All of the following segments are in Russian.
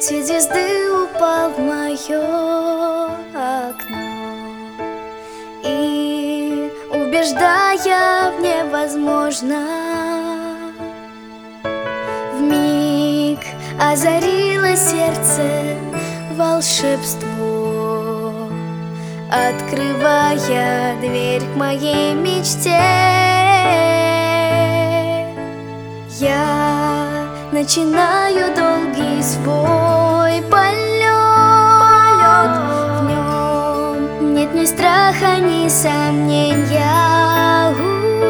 Свет звезды упал в мое окно и, убеждая в невозможном, вмиг озарило сердце волшебство, открывая дверь к моей мечте. Я начинаю долгий свой полет. В нем нет ни страха, ни сомнения.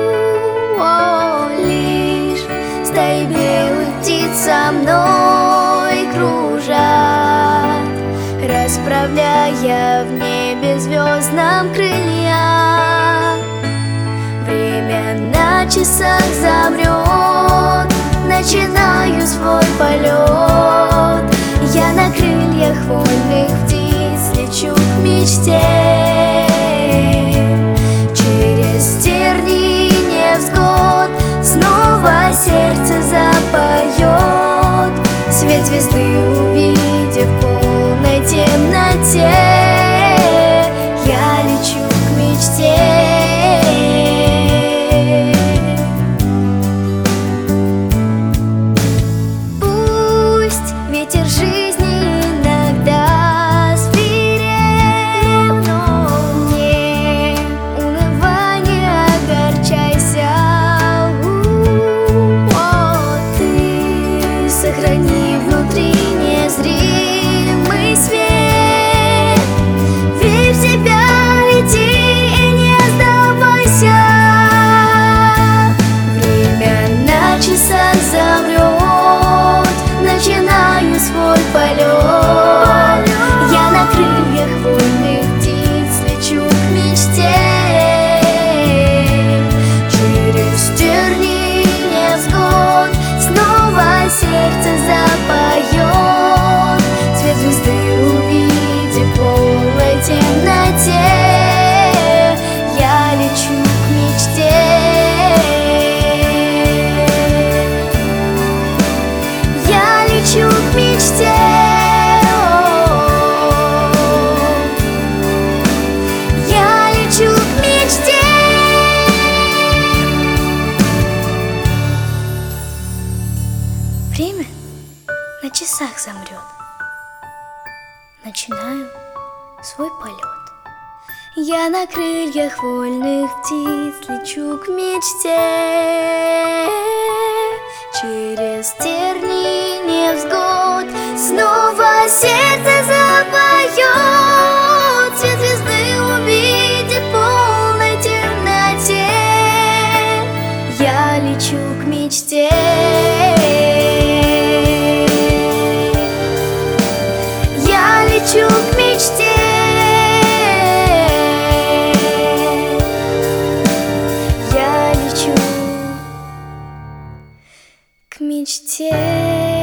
Лишь стаи белых птиц со мной кружат, расправляя в небе звездном крылья. Время на часах замрет, начинаю свой полет. Я на крыльях вольных птиц лечу к мечте. Через тернии невзгод снова сердце запоет. Свет звезды увидев в полной темноте, я лечу к мечте. Ветер жизни иногда свиреп, но не унывай, огорчайся. Ты сохрани внутри незримый свет, верь в себя, иди и не сдавайся. Время на часах замрет, начинаю свой полет. Я на крыльях вольных птиц лечу к мечте. Через тернии невзгод снова сердце запоет. Свет звезды увидев в полной темноте, я лечу к мечте. Лечу к мечте. Я лечу к мечте. Время на часах замрет, начинаю свой полет. Я на крыльях вольных птиц лечу к мечте. Через тернии невзгод снова сердце запоет. Свет звезды увидев в полной темноте, я лечу к мечте. Я лечу к мечте. Я лечу к мечте.